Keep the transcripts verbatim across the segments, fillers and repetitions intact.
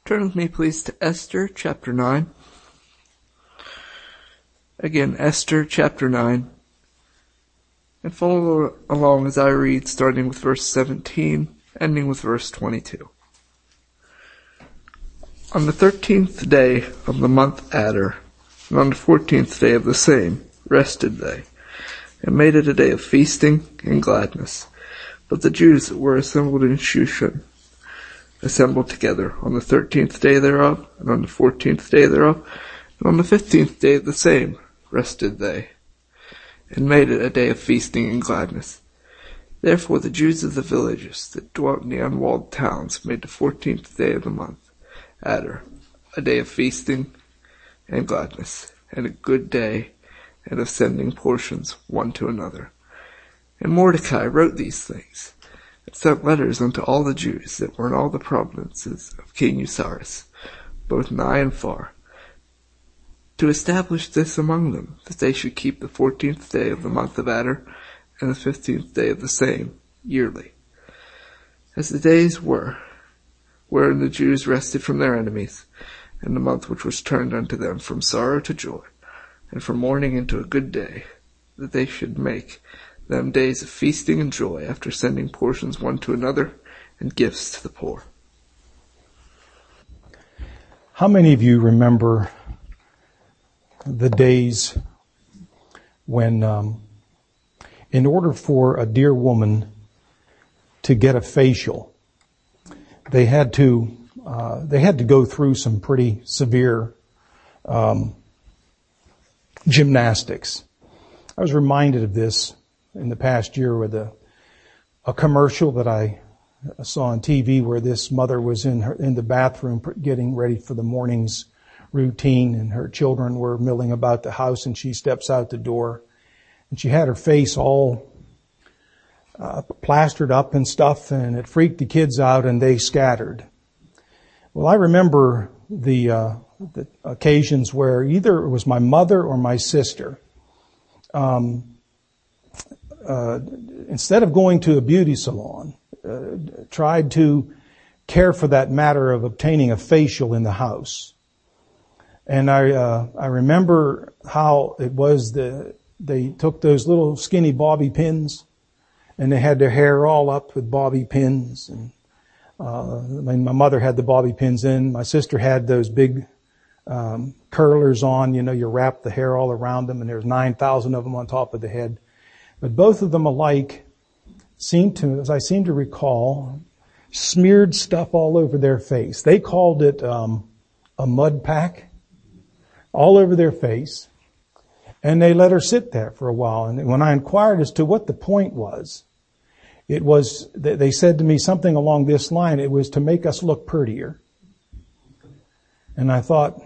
Turn with me, please, to Esther chapter nine. Again, Esther chapter nine. And follow along as I read, starting with verse seventeen, ending with verse twenty-two. On the thirteenth day of the month Adar, and on the fourteenth day of the same, rested they, and made it a day of feasting and gladness. But the Jews that were assembled in Shushan assembled together on the thirteenth day thereof, and on the fourteenth day thereof, and on the fifteenth day of the same, rested they, and made it a day of feasting and gladness. Therefore the Jews of the villages that dwelt in the unwalled towns made the fourteenth day of the month Adar a day of feasting and gladness, and a good day, and of sending portions one to another. And Mordecai wrote these things, and sent letters unto all the Jews that were in all the provinces of King Ahasuerus, both nigh and far, to establish this among them, that they should keep the fourteenth day of the month of Adar, and the fifteenth day of the same, yearly, as the days were, wherein the Jews rested from their enemies, and the month which was turned unto them from sorrow to joy, and from mourning into a good day, that they should make them days of feasting and joy, after sending portions one to another, and gifts to the poor. How many of you remember the days when, um, in order for a dear woman to get a facial, they had to uh, they had to go through some pretty severe um, gymnastics? I was reminded of this in the past year with a a commercial that I saw on T V where this mother was in her in the bathroom getting ready for the morning's routine, and her children were milling about the house, and she steps out the door, and she had her face all uh, plastered up and stuff, and it freaked the kids out, and they scattered. Well, I remember the, uh, the occasions where either it was my mother or my sister, um, uh, instead of going to a beauty salon, uh, tried to care for that matter of obtaining a facial in the house. And I, uh, I remember how it was that they took those little skinny bobby pins, and they had their hair all up with bobby pins. And, uh, I mean, my mother had the bobby pins in. My sister had those big, um, curlers on. You know, you wrap the hair all around them, and there's nine thousand of them on top of the head. But both of them alike seemed to, as I seem to recall, smeared stuff all over their face. They called it, um, a mud pack, all over their face. And they let her sit there for a while. And when I inquired as to what the point was, it was, they said to me something along this line, it was to make us look prettier. And I thought,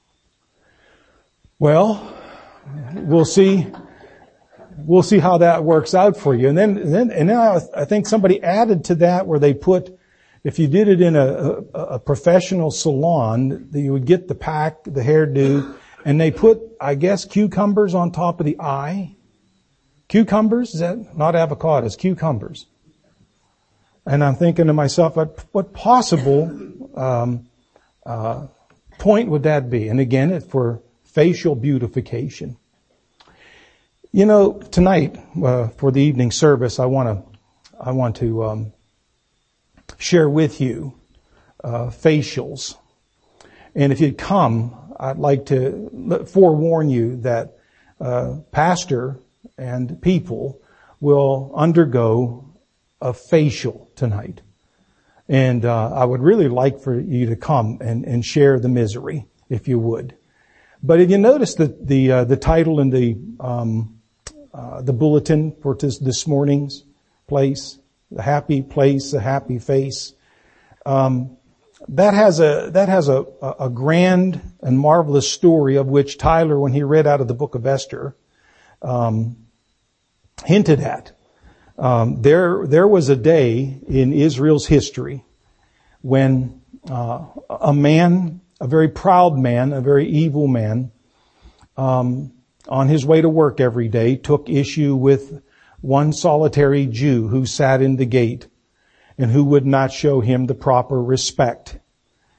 well, we'll see, we'll see how that works out for you. And then, and then, and then I, I think somebody added to that where they put, if you did it in a, a, a professional salon, you would get the pack, the hairdo, and they put, I guess, cucumbers on top of the eye. Cucumbers? Is that not avocados? Cucumbers. And I'm thinking to myself, what, what possible um, uh, point would that be? And again, it's for facial beautification. You know, tonight uh, for the evening service, I want to I want to um, share with you uh, facials. And if you'd come, I'd like to forewarn you that uh, pastor and people will undergo a facial tonight. And uh, I would really like for you to come and, and share the misery, if you would. But if you notice the the, uh, the title in the um, uh, the bulletin for this, this morning's place, the happy place, the happy face. Um, That has a, that has a, a grand and marvelous story of which Tyler, when he read out of the book of Esther, um, hinted at. Um, there, there was a day in Israel's history when, uh, a man, a very proud man, a very evil man, um, on his way to work every day took issue with one solitary Jew who sat in the gate and who would not show him the proper respect.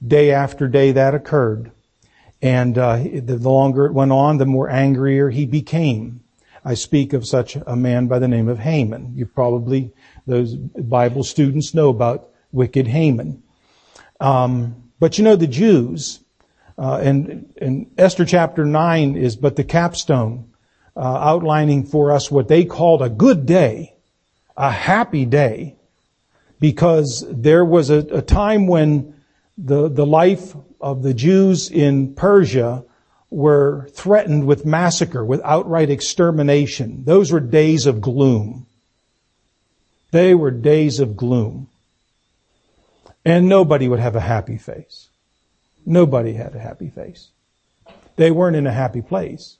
day after day that occurred. And uh, the longer it went on, the more angrier he became. I speak of such a man by the name of Haman. You probably, those Bible students know about wicked Haman. Um, but you know, the Jews, uh, and, and Esther chapter nine is but the capstone, uh, outlining for us what they called a good day, a happy day, because there was a, a time when the, the life of the Jews in Persia were threatened with massacre, with outright extermination. Those were days of gloom. They were days of gloom. And nobody would have a happy face. Nobody had a happy face. They weren't in a happy place.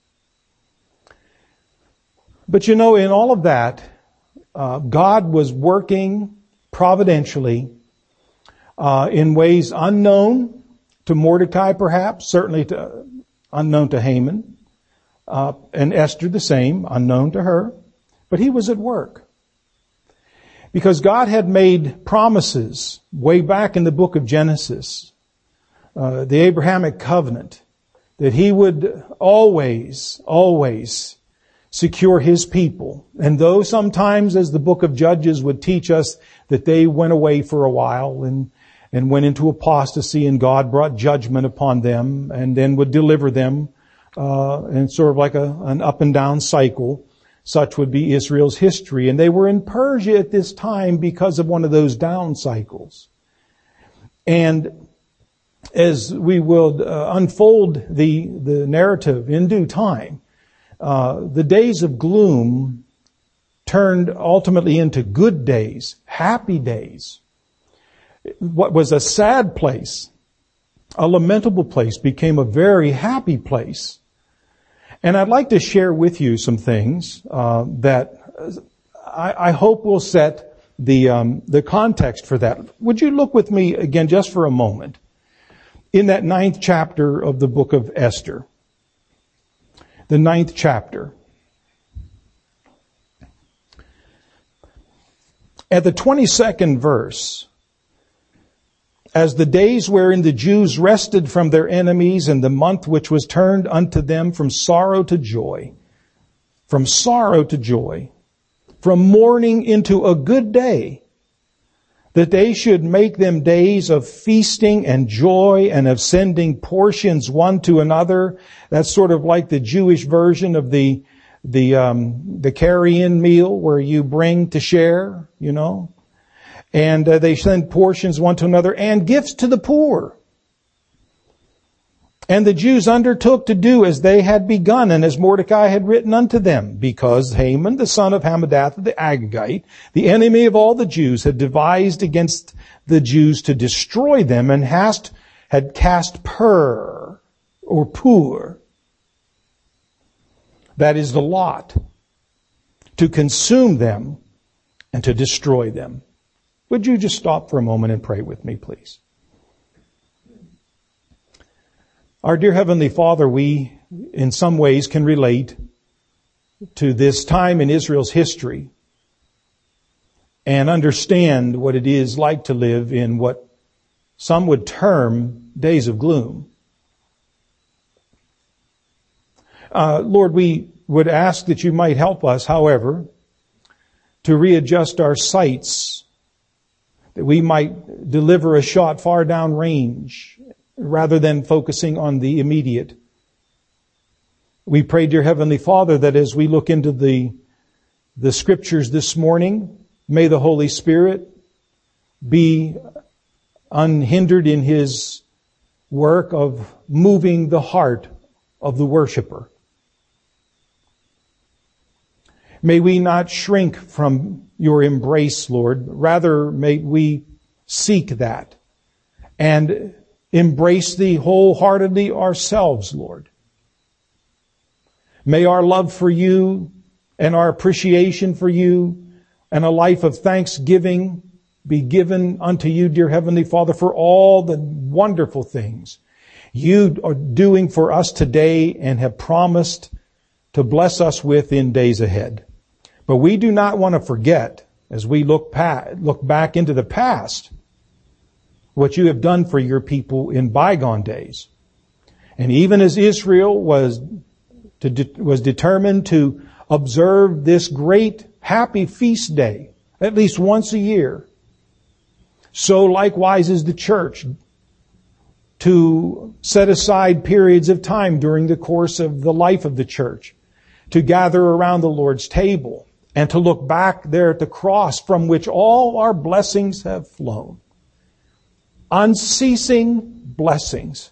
But you know, in all of that, uh, God was working providentially uh, in ways unknown to Mordecai, perhaps, certainly to, unknown to Haman, uh, and Esther the same, unknown to her, but he was at work. Because God had made promises way back in the book of Genesis, uh, the Abrahamic covenant, that he would always, always secure his people. And though sometimes, as the book of Judges would teach us, that they went away for a while and and went into apostasy, and God brought judgment upon them and then would deliver them, uh, and sort of like a, an up and down cycle. Such would be Israel's history. And they were in Persia at this time because of one of those down cycles. And as we will uh, unfold the, the narrative in due time, uh, the days of gloom turned ultimately into good days, happy days. What was a sad place, a lamentable place, became a very happy place. And I'd like to share with you some things uh, that I, I hope will set the um, the context for that. Would you look with me again just for a moment in that ninth chapter of the book of Esther? The ninth chapter. At the twenty-second verse, as the days wherein the Jews rested from their enemies, and the month which was turned unto them from sorrow to joy, from sorrow to joy, from mourning into a good day, that they should make them days of feasting and joy and of sending portions one to another. That's sort of like the Jewish version of the the um, the carry-in meal where you bring to share, you know. And uh, they send portions one to another and gifts to the poor. And the Jews undertook to do as they had begun and as Mordecai had written unto them, because Haman, the son of Hammedatha the Agagite, the enemy of all the Jews, had devised against the Jews to destroy them, and hast, had cast pur, or pur, that is the lot, to consume them and to destroy them. Would you just stop for a moment and pray with me, please? Our dear Heavenly Father, we in some ways can relate to this time in Israel's history and understand what it is like to live in what some would term days of gloom. Uh, Lord, we would ask that you might help us, however, to readjust our sights, that we might deliver a shot far down range rather than focusing on the immediate. We pray, dear Heavenly Father, that as we look into the, the scriptures this morning, may the Holy Spirit be unhindered in His work of moving the heart of the worshiper. May we not shrink from your embrace, Lord. Rather, may we seek that and embrace thee wholeheartedly ourselves, Lord. May our love for you and our appreciation for you and a life of thanksgiving be given unto you, dear Heavenly Father, for all the wonderful things you are doing for us today and have promised to bless us with in days ahead. But we do not want to forget, as we look pa- look back into the past, what you have done for your people in bygone days. And even as Israel was to de- was determined to observe this great happy feast day at least once a year, so likewise is the church to set aside periods of time during the course of the life of the church to gather around the Lord's table and to look back there at the cross from which all our blessings have flown. Unceasing blessings.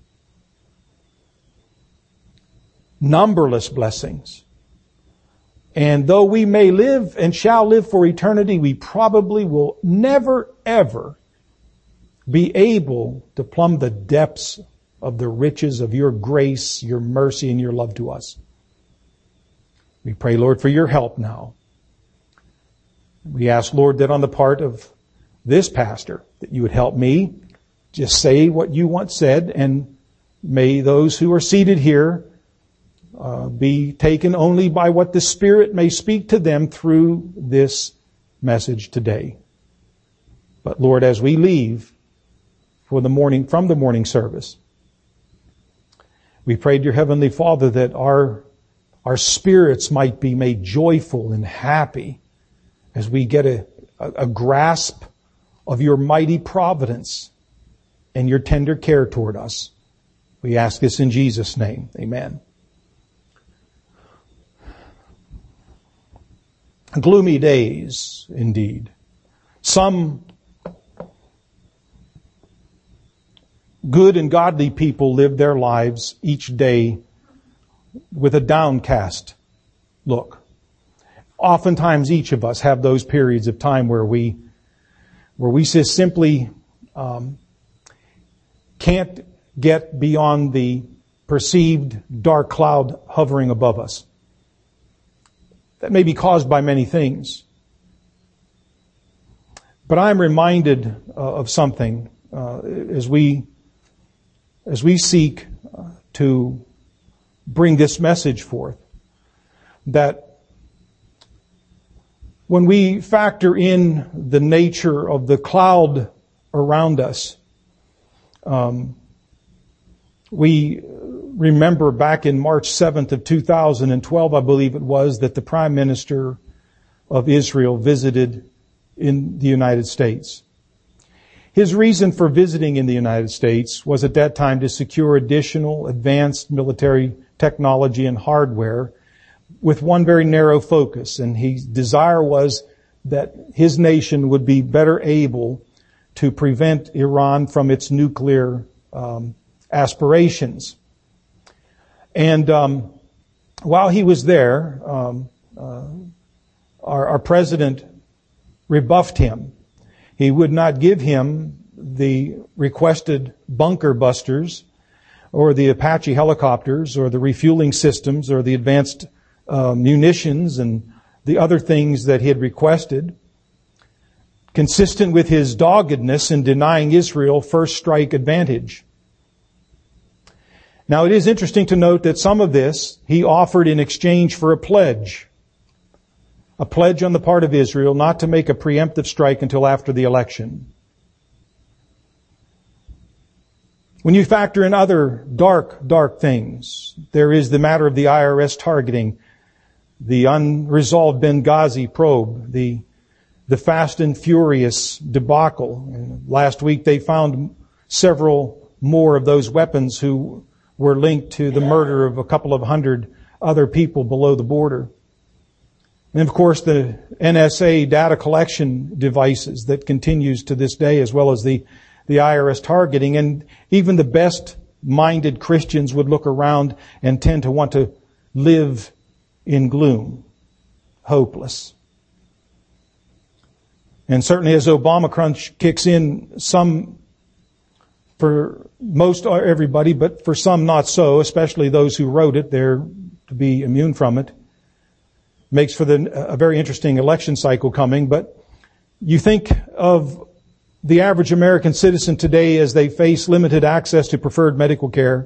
Numberless blessings. And though we may live and shall live for eternity, we probably will never, ever be able to plumb the depths of the riches of your grace, your mercy, and your love to us. We pray, Lord, for your help now. We ask, Lord, that on the part of this pastor, that you would help me just say what you once said, and may those who are seated here uh, be taken only by what the Spirit may speak to them through this message today. But Lord, as we leave for the morning, from the morning service, we pray, dear Heavenly Father, that our our spirits might be made joyful and happy as we get a, a, a grasp of your mighty providence and your tender care toward us. We ask this in Jesus' name. Amen. Gloomy days, indeed. Some good and godly people live their lives each day with a downcast look. Oftentimes each of us have those periods of time where we where we just simply um, can't get beyond the perceived dark cloud hovering above us. That may be caused by many things. But I'm reminded uh, of something uh, as we as we seek uh, to bring this message forth, that when we factor in the nature of the cloud around us, um, we remember back in March seventh of two thousand twelve, I believe it was, that the Prime Minister of Israel visited in the United States. His reason for visiting in the United States was at that time to secure additional advanced military technology and hardware with one very narrow focus. And his desire was that his nation would be better able to prevent Iran from its nuclear um, aspirations. And um, while he was there, um, uh, our, our president rebuffed him. He would not give him the requested bunker busters or the Apache helicopters or the refueling systems or the advanced uh, munitions and the other things that he had requested, consistent with his doggedness in denying Israel first strike advantage. Now, it is interesting to note that some of this he offered in exchange for a pledge. A pledge on the part of Israel not to make a preemptive strike until after the election. When you factor in other dark, dark things, there is the matter of the I R S targeting, the unresolved Benghazi probe, the the Fast and Furious debacle. And last week they found several more of those weapons who were linked to the murder of a couple of hundred other people below the border. And of course the N S A data collection devices that continues to this day, as well as the, the I R S targeting. And even the best minded Christians would look around and tend to want to live in gloom, hopeless. And certainly as Obama crunch kicks in, some, for most or everybody, but for some not so, especially those who wrote it, they're to be immune from it. Makes for the, a very interesting election cycle coming. But you think of the average American citizen today as they face limited access to preferred medical care.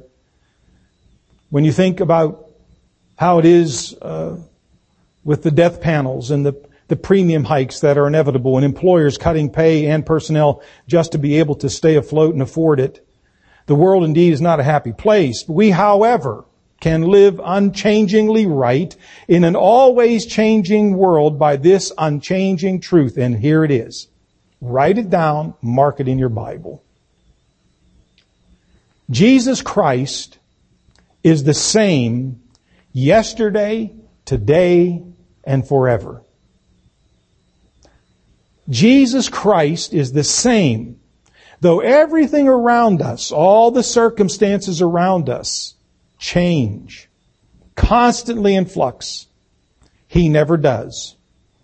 When you think about how it is uh, with the death panels and the the premium hikes that are inevitable and employers cutting pay and personnel just to be able to stay afloat and afford it. The world indeed is not a happy place. We, however, can live unchangingly right in an always changing world by this unchanging truth. And here it is. Write it down, mark it in your Bible. Jesus Christ is the same yesterday, today, and forever. Jesus Christ is the same. Though everything around us, all the circumstances around us, change, constantly in flux, He never does.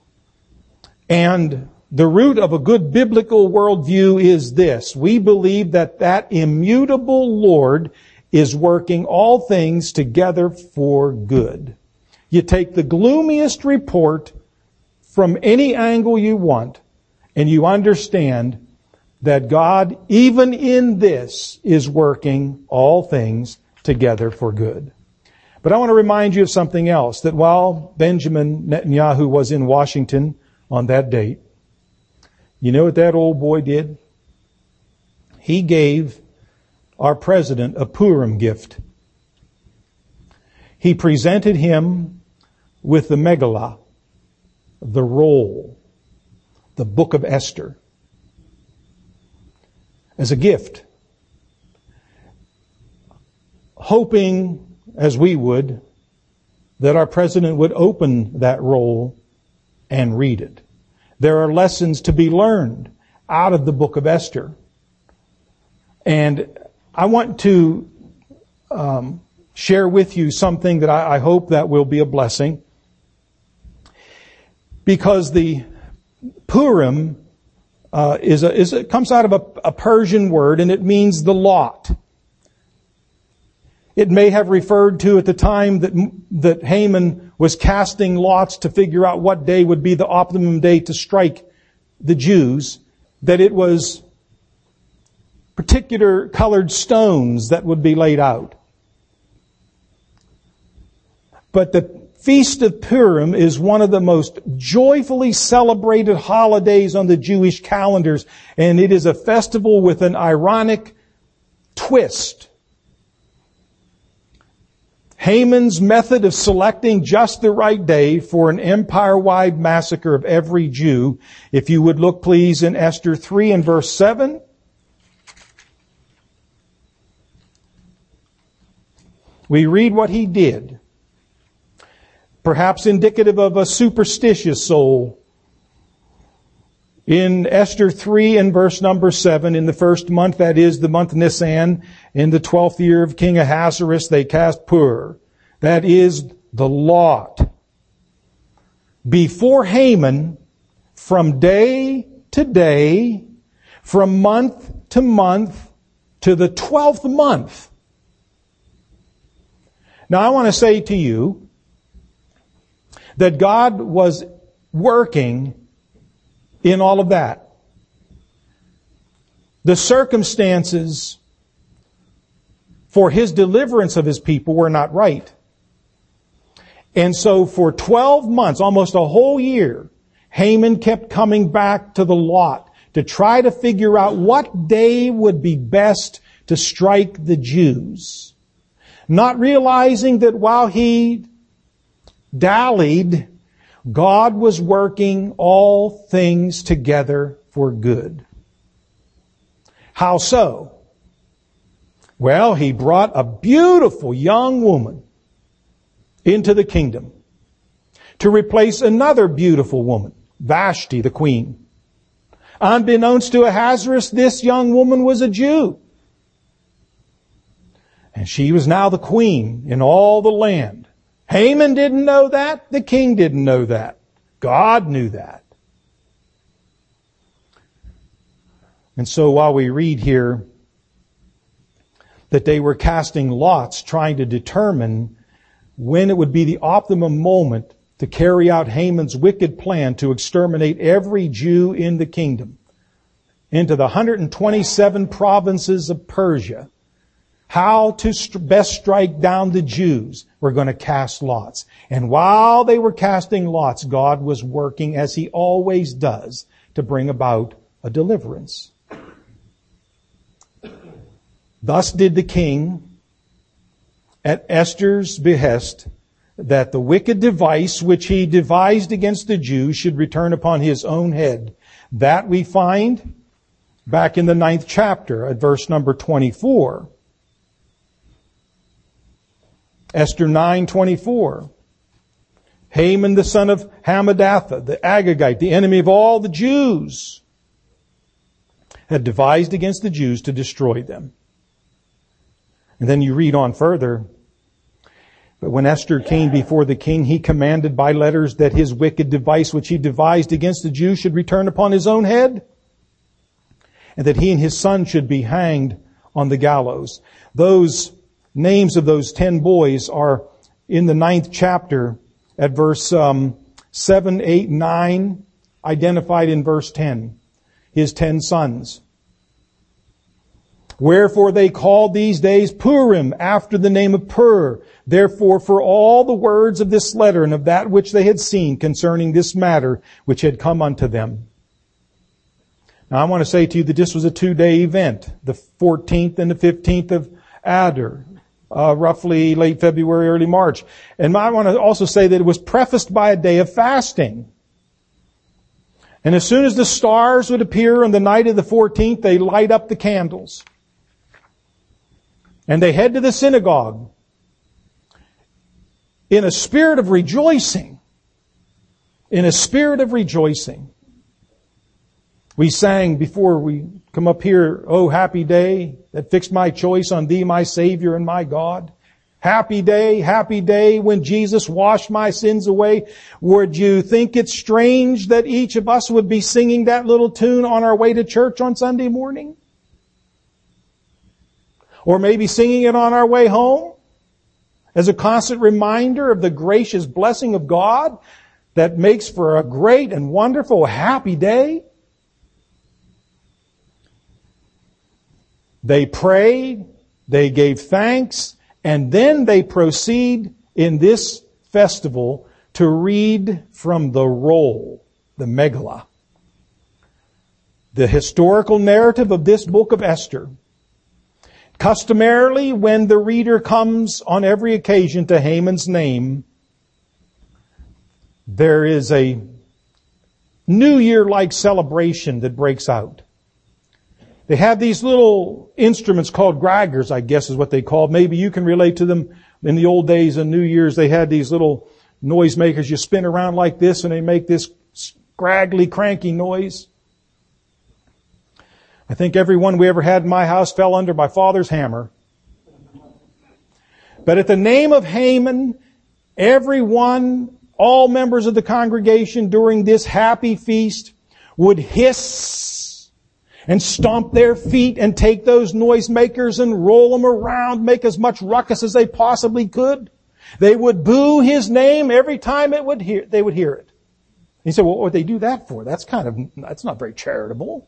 And the root of a good biblical worldview is this. We believe that that immutable Lord is working all things together for good. You take the gloomiest report from any angle you want, and you understand that God, even in this, is working all things together for good. But I want to remind you of something else, that while Benjamin Netanyahu was in Washington on that date, you know what that old boy did? He gave our president a Purim gift. He presented him with the Megillah, the roll, the book of Esther, as a gift, hoping, as we would, that our president would open that roll and read it. There are lessons to be learned out of the book of Esther. And I want to um, share with you something that I, I hope that will be a blessing. Because the Purim uh, is a, is a, comes out of a, a Persian word, and it means the lot. It may have referred to at the time that that Haman was casting lots to figure out what day would be the optimum day to strike the Jews, that it was particular colored stones that would be laid out. But the Feast of Purim is one of the most joyfully celebrated holidays on the Jewish calendars, and it is a festival with an ironic twist. Haman's method of selecting just the right day for an empire-wide massacre of every Jew, if you would look please in Esther three and verse seven. We read what he did, perhaps indicative of a superstitious soul. In Esther three and verse number seven, in the first month, that is the month Nisan, in the twelfth year of King Ahasuerus, they cast Pur. That is the lot. Before Haman, from day to day, from month to month, to the twelfth month. Now I want to say to you that God was working in all of that. The circumstances for His deliverance of His people were not right. And so for twelve months, almost a whole year, Haman kept coming back to the lot to try to figure out what day would be best to strike the Jews. Not realizing that while he dallied, God was working all things together for good. How so? Well, He brought a beautiful young woman into the kingdom to replace another beautiful woman, Vashti, the queen. Unbeknownst to Ahasuerus, this young woman was a Jew. And she was now the queen in all the land. Haman didn't know that. The king didn't know that. God knew that. And so while we read here that they were casting lots, trying to determine when it would be the optimum moment to carry out Haman's wicked plan to exterminate every Jew in the kingdom into the one hundred twenty-seven provinces of Persia, how to st- best strike down the Jews, we're going to cast lots. And while they were casting lots, God was working, as He always does, to bring about a deliverance. Thus did the king, at Esther's behest, that the wicked device which he devised against the Jews should return upon his own head. That we find back in the ninth chapter at verse number twenty-four. Esther nine twenty-four. Haman the son of Hammedatha, the Agagite, the enemy of all the Jews, had devised against the Jews to destroy them. And then you read on further. But when Esther came before the king, he commanded by letters that his wicked device which he devised against the Jews should return upon his own head, and that he and his son should be hanged on the gallows. Those names of those ten boys are in the ninth chapter at verse um, seven, eight, nine, identified in verse ten. His ten sons. Wherefore they called these days Purim, after the name of Pur. Therefore, for all the words of this letter and of that which they had seen concerning this matter which had come unto them. Now I want to say to you that this was a two-day event, the fourteenth and the fifteenth of Adar, uh, roughly late February, early March. And I want to also say that it was prefaced by a day of fasting. And as soon as the stars would appear on the night of the fourteenth, they light up the candles. And they head to the synagogue in a spirit of rejoicing. In a spirit of rejoicing. We sang before we come up here, "Oh, happy day that fixed my choice on Thee, my Savior and my God. Happy day, happy day when Jesus washed my sins away." Would you think it strange that each of us would be singing that little tune on our way to church on Sunday morning? Or maybe singing it on our way home as a constant reminder of the gracious blessing of God that makes for a great and wonderful happy day? They prayed, they gave thanks, and then they proceed in this festival to read from the roll, the Megillah, the historical narrative of this book of Esther. Customarily, when the reader comes on every occasion to Haman's name, there is a New Year-like celebration that breaks out. They have these little instruments called graggers, I guess is what they called. Maybe you can relate to them. In the old days of New Year's, they had these little noisemakers. You spin around like this and they make this scraggly, cranky noise. I think every one we ever had in my house fell under my father's hammer. But at the name of Haman, everyone, all members of the congregation during this happy feast would hiss and stomp their feet and take those noisemakers and roll them around, make as much ruckus as they possibly could. They would boo his name every time it would hear, they would hear it. He said, well, what would they do that for? That's kind of, that's not very charitable.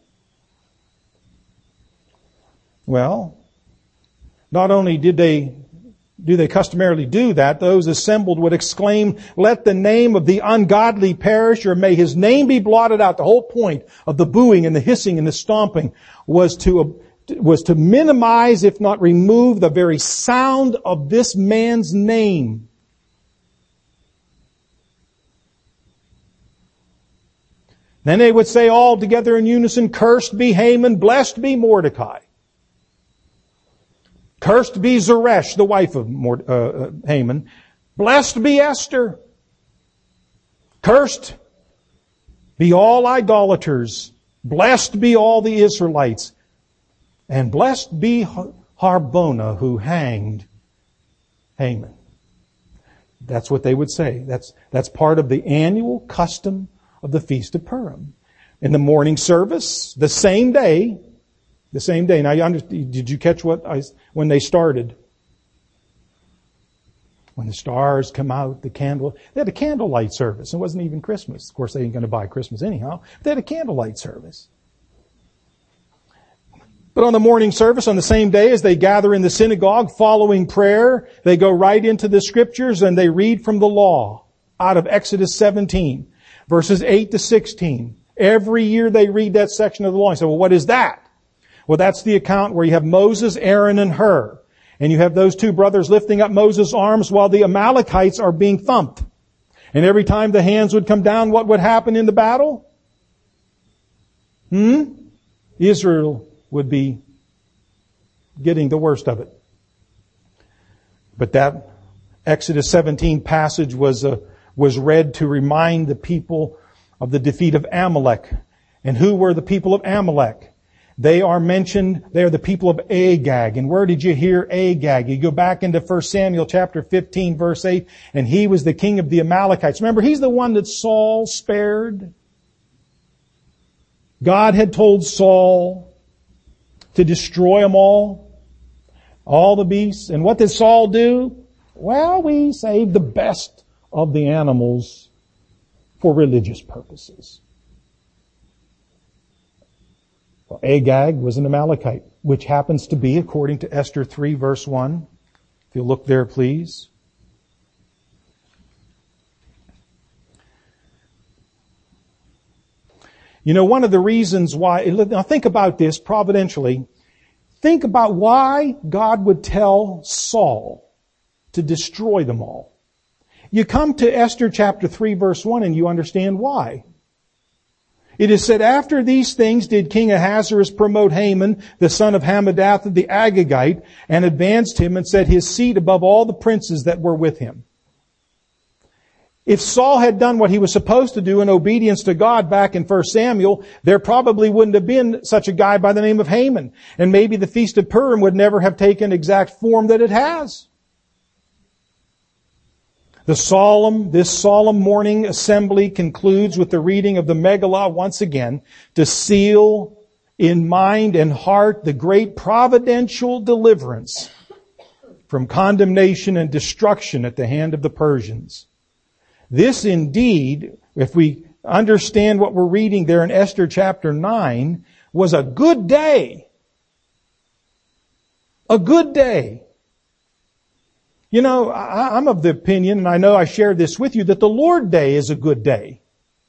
Well, not only did they, do they customarily do that, those assembled would exclaim, "Let the name of the ungodly perish, or may his name be blotted out." The whole point of the booing and the hissing and the stomping was to, was to minimize, if not remove, the very sound of this man's name. Then they would say all together in unison, "Cursed be Haman, blessed be Mordecai. Cursed be Zeresh, the wife of Mord- uh, Haman. Blessed be Esther. Cursed be all idolaters. Blessed be all the Israelites. And blessed be Harbona, who hanged Haman." That's what they would say. That's, that's part of the annual custom of the Feast of Purim. In the morning service, the same day, The same day. Now, you understand, did you catch what I, when they started? When the stars come out, the candle, they had a candlelight service. It wasn't even Christmas. Of course, they ain't going to buy Christmas anyhow. They had a candlelight service. But on the morning service, on the same day as they gather in the synagogue following prayer, they go right into the scriptures and they read from the law out of Exodus seventeen, verses eight to sixteen. Every year they read that section of the law. You say, well, what is that? Well, that's the account where you have Moses, Aaron, and Hur. And you have those two brothers lifting up Moses' arms while the Amalekites are being thumped. And every time the hands would come down, what would happen in the battle? Hmm? Israel would be getting the worst of it. But that Exodus seventeen passage was uh, was read to remind the people of the defeat of Amalek. And who were the people of Amalek? They are mentioned, they are the people of Agag. And where did you hear Agag? You go back into First Samuel chapter fifteen, verse eight, and he was the king of the Amalekites. Remember, he's the one that Saul spared. God had told Saul to destroy them all, all the beasts. And what did Saul do? Well, we saved the best of the animals for religious purposes. Well, Agag was an Amalekite, which happens to be, according to Esther three, verse one. If you'll look there, please. You know, one of the reasons why, now think about this providentially. Think about why God would tell Saul to destroy them all. You come to Esther chapter three, verse one, and you understand why. It is said, after these things did King Ahasuerus promote Haman, the son of Hammedatha the Agagite, and advanced him and set his seat above all the princes that were with him. If Saul had done what he was supposed to do in obedience to God back in First Samuel, there probably wouldn't have been such a guy by the name of Haman. And maybe the Feast of Purim would never have taken exact form that it has. The solemn, this solemn morning assembly concludes with the reading of the Megillah once again to seal in mind and heart the great providential deliverance from condemnation and destruction at the hand of the Persians. This indeed, if we understand what we're reading there in Esther chapter nine, was a good day. A good day. You know, I, I'm of the opinion, and I know I shared this with you, that the Lord's Day is a good day.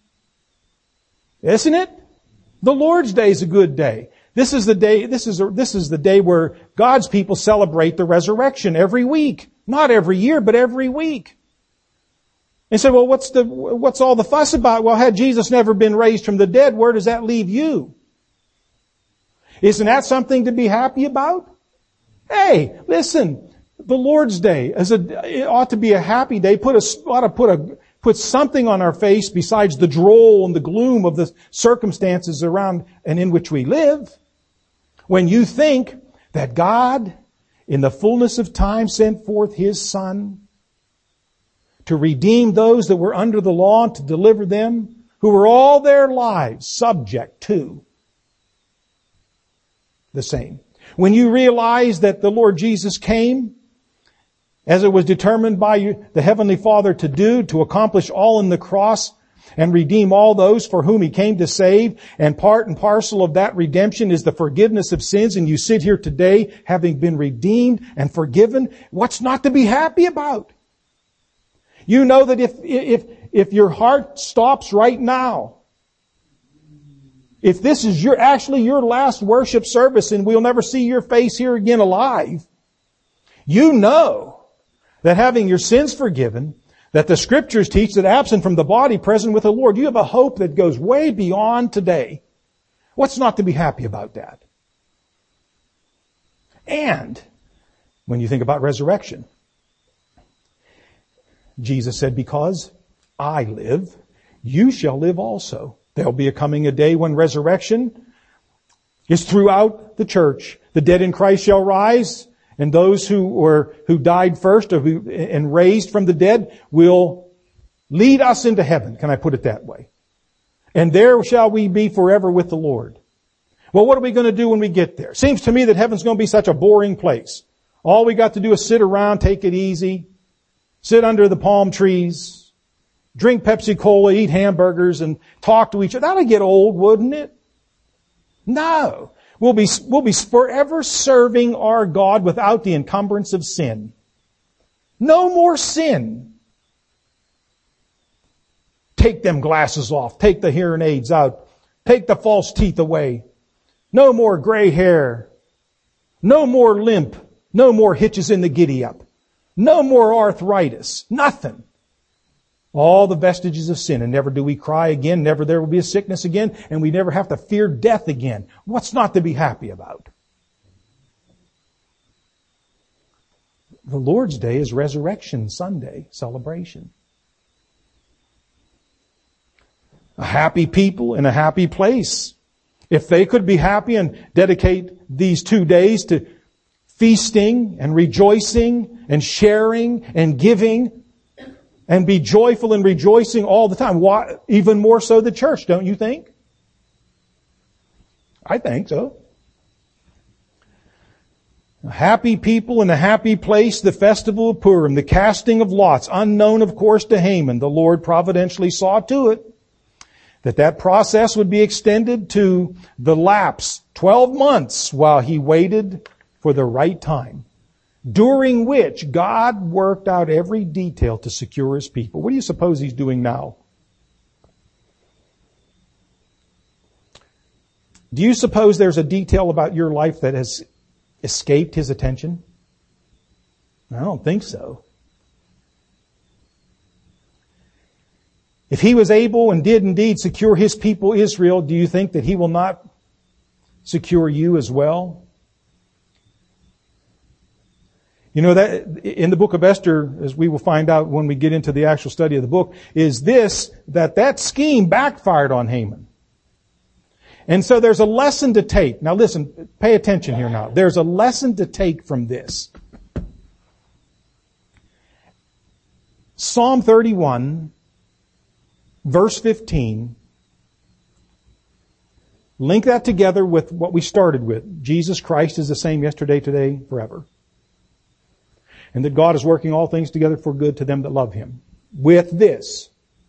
Isn't it? The Lord's Day is a good day. This is the day, this is, a, this is the day where God's people celebrate the resurrection every week. Not every year, but every week. And say, well, what's the, what's all the fuss about? Well, had Jesus never been raised from the dead, where does that leave you? Isn't that something to be happy about? Hey, listen, the Lord's Day is a, it ought to be a happy day. Put a, ought to put a, put something on our face besides the droll and the gloom of the circumstances around and in which we live. When you think that God, in the fullness of time, sent forth His Son to redeem those that were under the law, to deliver them who were all their lives subject to the same. When you realize that the Lord Jesus came, as it was determined by you, the Heavenly Father to do, to accomplish all in the cross and redeem all those for whom He came to save, and part and parcel of that redemption is the forgiveness of sins, and you sit here today having been redeemed and forgiven, what's not to be happy about? You know that if, if, if your heart stops right now, if this is your, actually your last worship service and we'll never see your face here again alive, you know that having your sins forgiven, that the Scriptures teach that absent from the body, present with the Lord, you have a hope that goes way beyond today. What's not to be happy about that? And when you think about resurrection, Jesus said, because I live, you shall live also. There'll be a coming a day when resurrection is throughout the church. The dead in Christ shall rise, and those who were, who died first or who, and raised from the dead will lead us into heaven. Can I put it that way? And there shall we be forever with the Lord. Well, what are we going to do when we get there? Seems to me that heaven's going to be such a boring place. All we got to do is sit around, take it easy, sit under the palm trees, drink Pepsi-Cola, eat hamburgers, and talk to each other. That'll get old, wouldn't it? No. We'll be, we'll be forever serving our God without the encumbrance of sin. No more sin. Take them glasses off. Take the hearing aids out. Take the false teeth away. No more gray hair. No more limp. No more hitches in the giddy-up. No more arthritis. Nothing. All the vestiges of sin. And never do we cry again. Never there will be a sickness again. And we never have to fear death again. What's not to be happy about? The Lord's Day is Resurrection Sunday celebration. A happy people in a happy place. If they could be happy and dedicate these two days to feasting and rejoicing and sharing and giving and be joyful and rejoicing all the time, why, even more so the church, don't you think? I think so. A happy people in a happy place, the festival of Purim, the casting of lots, unknown of course to Haman. The Lord providentially saw to it that that process would be extended to the lapse, twelve months, while he waited for the right time, during which God worked out every detail to secure His people. What do you suppose He's doing now? Do you suppose there's a detail about your life that has escaped His attention? I don't think so. If He was able and did indeed secure His people Israel, do you think that He will not secure you as well? You know, that in the book of Esther, as we will find out when we get into the actual study of the book, is this, that that scheme backfired on Haman. And so there's a lesson to take. Now listen, pay attention here now. There's a lesson to take from this. Psalm thirty-one, verse fifteen, link that together with what we started with. Jesus Christ is the same yesterday, today, forever. And that God is working all things together for good to them that love Him. With this,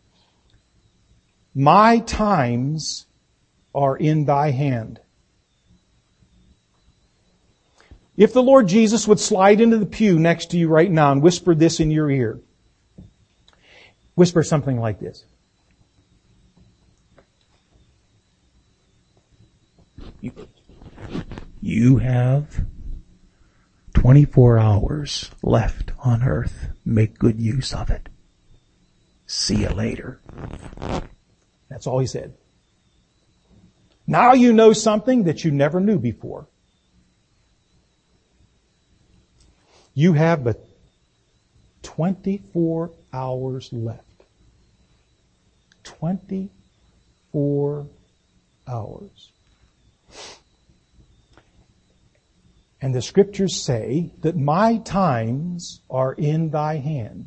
my times are in thy hand. If the Lord Jesus would slide into the pew next to you right now and whisper this in your ear, whisper something like this. You, you have twenty-four hours left on earth. Make good use of it. See you later. That's all he said. Now you know something that you never knew before. You have but twenty-four hours left. twenty-four hours. And the scriptures say that my times are in thy hand.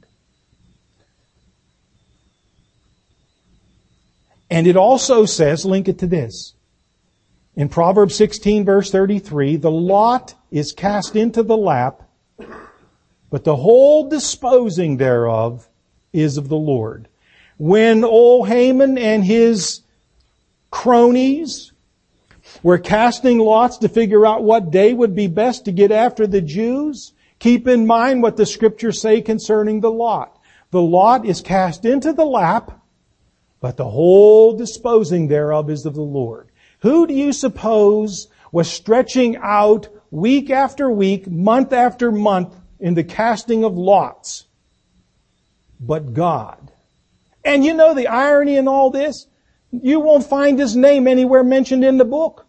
And it also says, link it to this. In Proverbs sixteen verse thirty-three, the lot is cast into the lap, but the whole disposing thereof is of the Lord. When old Haman and his cronies were casting lots to figure out what day would be best to get after the Jews, keep in mind what the scriptures say concerning the lot. The lot is cast into the lap, but the whole disposing thereof is of the Lord. Who do you suppose was stretching out week after week, month after month in the casting of lots? But God. And you know the irony in all this? You won't find His name anywhere mentioned in the book.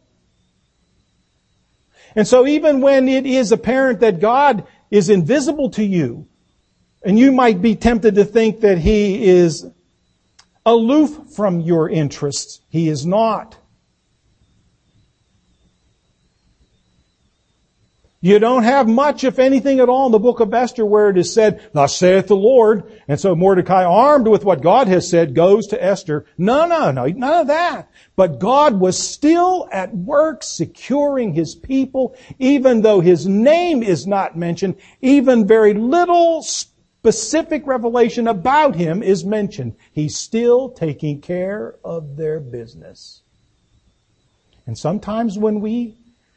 And so even when it is apparent that God is invisible to you, and you might be tempted to think that He is aloof from your interests, He is not. You don't have much, if anything at all, in the book of Esther where it is said, thus saith the Lord. And so Mordecai, armed with what God has said, goes to Esther. No, no, no, none of that. But God was still at work securing His people, even though His name is not mentioned. Even very little specific revelation about Him is mentioned. He's still taking care of their business. And sometimes when we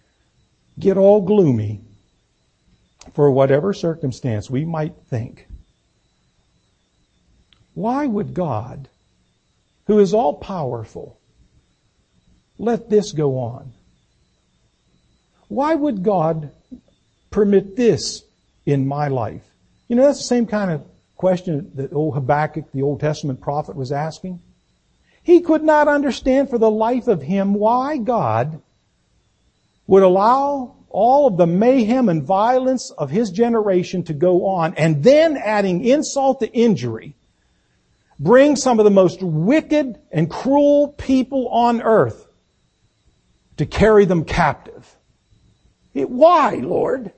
get all gloomy for whatever circumstance we might think, why would God, who is all powerful, let this go on? Why would God permit this in my life? You know, that's the same kind of question that old Habakkuk, the Old Testament prophet, was asking. He could not understand for the life of him why God would allow all of the mayhem and violence of his generation to go on, and then, adding insult to injury, bring some of the most wicked and cruel people on earth to carry them captive. It, why, Lord?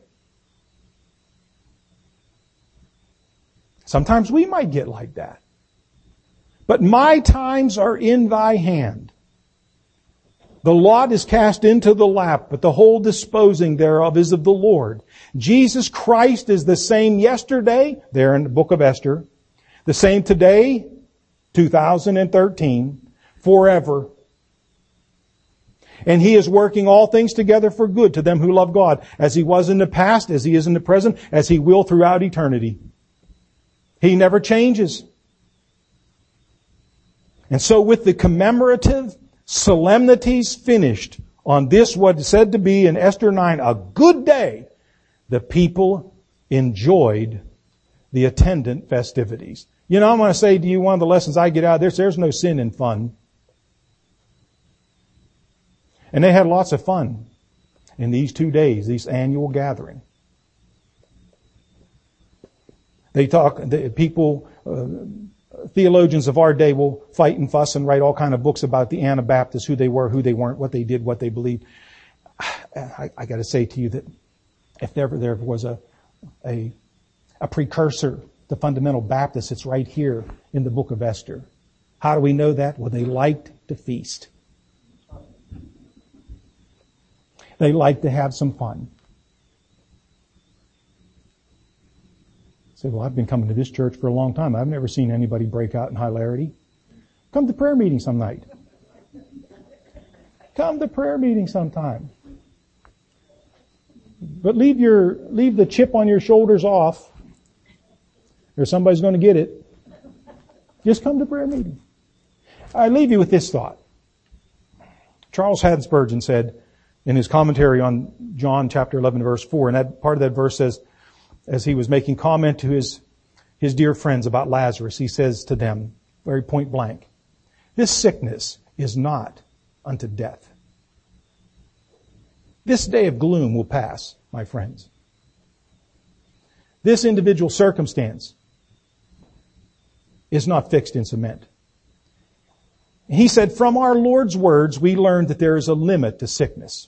Sometimes we might get like that. But my times are in thy hand. The lot is cast into the lap, but the whole disposing thereof is of the Lord. Jesus Christ is the same yesterday, there in the book of Esther, the same today, two thousand thirteen, forever. And He is working all things together for good to them who love God, as He was in the past, as He is in the present, as He will throughout eternity. He never changes. And so with the commemorative solemnities finished on this, what is said to be in Esther nine, a good day, the people enjoyed the attendant festivities. You know, I'm going to say to you, one of the lessons I get out of this, there's no sin in fun. And they had lots of fun in these two days, these annual gathering. They talk, the people, uh, theologians of our day will fight and fuss and write all kind of books about the Anabaptists, who they were, who they weren't, what they did, what they believed. I, I got to say to you that if ever there was a, a, a precursor to fundamental Baptists, it's right here in the book of Esther. How do we know that? Well, they liked to feast. They liked to have some fun. Say, well, I've been coming to this church for a long time. I've never seen anybody break out in hilarity. Come to prayer meeting some night. Come to prayer meeting sometime. But leave your, leave the chip on your shoulders off, or somebody's going to get it. Just come to prayer meeting. I leave you with this thought. Charles Haddon Spurgeon said in his commentary on John chapter eleven verse four, and that part of that verse says, as he was making comment to his, his dear friends about Lazarus, he says to them, very point blank, this sickness is not unto death. This day of gloom will pass, my friends. This individual circumstance is not fixed in cement. He said, from our Lord's words, we learn that there is a limit to sickness.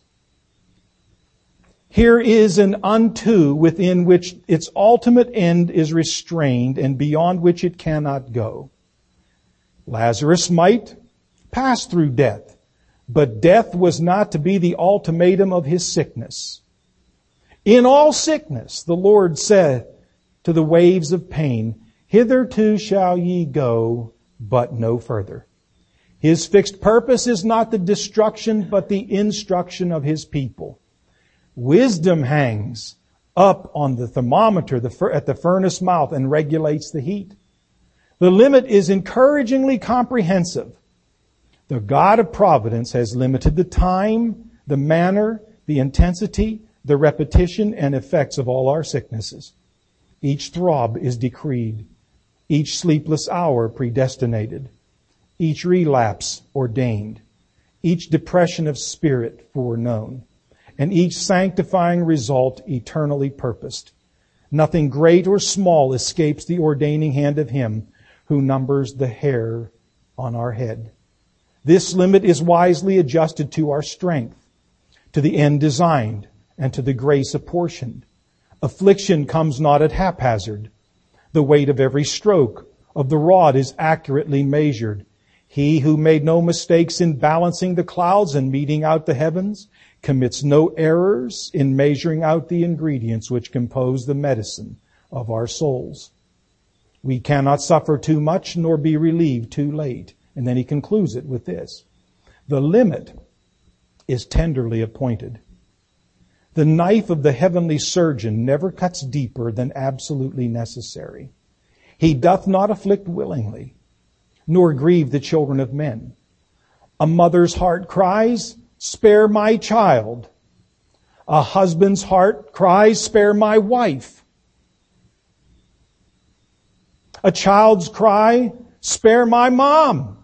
Here is an unto within which its ultimate end is restrained and beyond which it cannot go. Lazarus might pass through death, but death was not to be the ultimatum of his sickness. In all sickness, the Lord said to the waves of pain, hitherto shall ye go, but no further. His fixed purpose is not the destruction, but the instruction of His people. Wisdom hangs up on the thermometer at the furnace mouth and regulates the heat. The limit is encouragingly comprehensive. The God of providence has limited the time, the manner, the intensity, the repetition and effects of all our sicknesses. Each throb is decreed, each sleepless hour predestinated, each relapse ordained, each depression of spirit foreknown, and each sanctifying result eternally purposed. Nothing great or small escapes the ordaining hand of Him who numbers the hair on our head. This limit is wisely adjusted to our strength, to the end designed, and to the grace apportioned. Affliction comes not at haphazard. The weight of every stroke of the rod is accurately measured. He who made no mistakes in balancing the clouds and meting out the heavens commits no errors in measuring out the ingredients which compose the medicine of our souls. We cannot suffer too much nor be relieved too late. And then he concludes it with this. The limit is tenderly appointed. The knife of the heavenly surgeon never cuts deeper than absolutely necessary. He doth not afflict willingly, nor grieve the children of men. A mother's heart cries, spare my child. A husband's heart cries, spare my wife. A child's cry, spare my mom.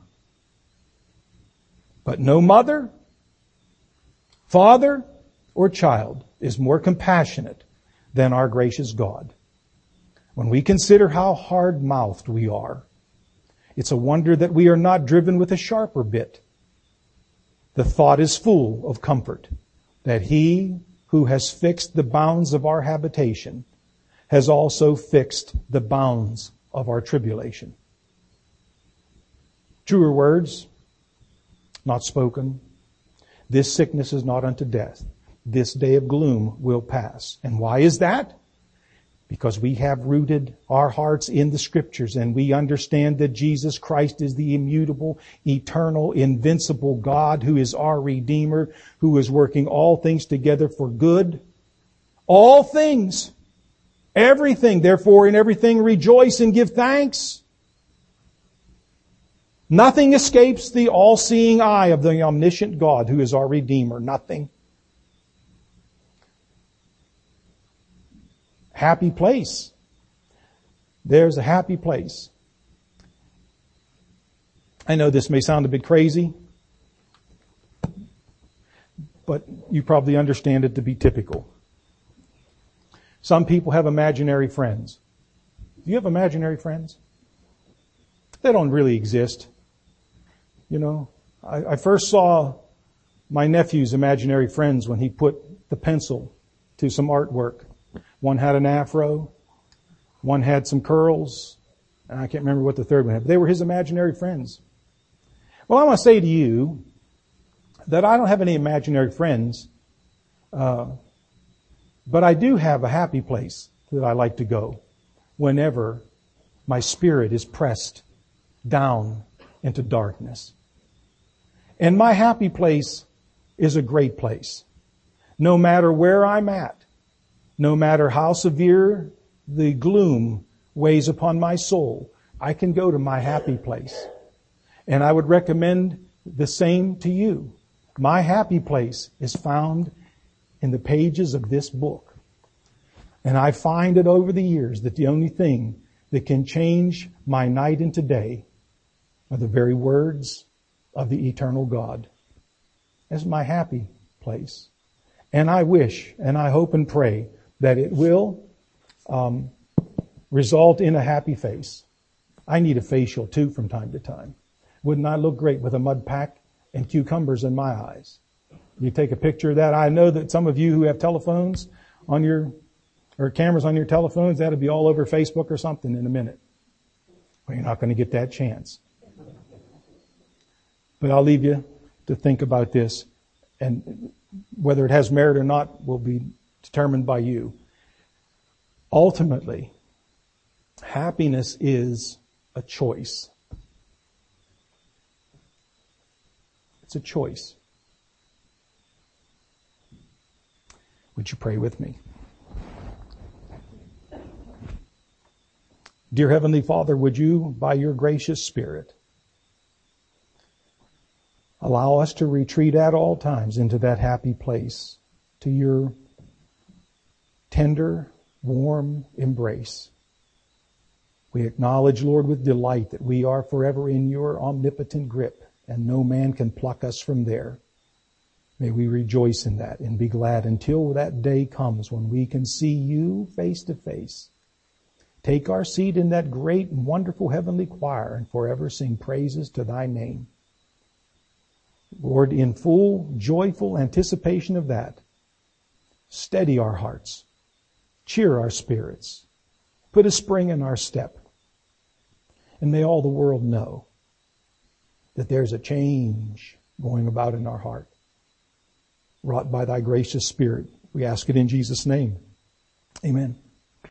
But no mother, father, or child is more compassionate than our gracious God. When we consider how hard-mouthed we are, it's a wonder that we are not driven with a sharper bit. The thought is full of comfort that He who has fixed the bounds of our habitation has also fixed the bounds of our tribulation. Truer words, not spoken. This sickness is not unto death. This day of gloom will pass. And why is that? Because we have rooted our hearts in the Scriptures and we understand that Jesus Christ is the immutable, eternal, invincible God who is our Redeemer, who is working all things together for good. All things. Everything. Therefore, in everything rejoice and give thanks. Nothing escapes the all-seeing eye of the omniscient God who is our Redeemer. Nothing. Happy place. There's a happy place. I know this may sound a bit crazy, but you probably understand it to be typical. Some people have imaginary friends. Do you have imaginary friends? They don't really exist. You know, I, I first saw my nephew's imaginary friends when he put the pencil to some artwork. One had an afro, one had some curls, and I can't remember what the third one had. But they were his imaginary friends. Well, I want to say to you that I don't have any imaginary friends, uh, but I do have a happy place that I like to go whenever my spirit is pressed down into darkness. And my happy place is a great place. No matter where I'm at, no matter how severe the gloom weighs upon my soul, I can go to my happy place. And I would recommend the same to you. My happy place is found in the pages of this book. And I find it over the years that the only thing that can change my night into day are the very words of the eternal God. That's my happy place. And I wish and I hope and pray that it will um, result in a happy face. I need a facial too from time to time. Wouldn't I look great with a mud pack and cucumbers in my eyes? You take a picture of that. I know that some of you who have telephones on your, or cameras on your telephones, that'll be all over Facebook or something in a minute. Well, you're not going to get that chance. But I'll leave you to think about this, and whether it has merit or not will be determined by you. Ultimately, happiness is a choice. It's a choice. Would you pray with me? Dear Heavenly Father, would you, by your gracious Spirit, allow us to retreat at all times into that happy place, to your tender, warm embrace. We acknowledge, Lord, with delight that we are forever in your omnipotent grip, and no man can pluck us from there. May we rejoice in that and be glad until that day comes when we can see you face to face. Take our seat in that great and wonderful heavenly choir and forever sing praises to thy name. Lord, in full, joyful anticipation of that, steady our hearts, cheer our spirits, put a spring in our step, and may all the world know that there's a change going about in our heart, wrought by thy gracious Spirit. We ask it in Jesus' name. Amen.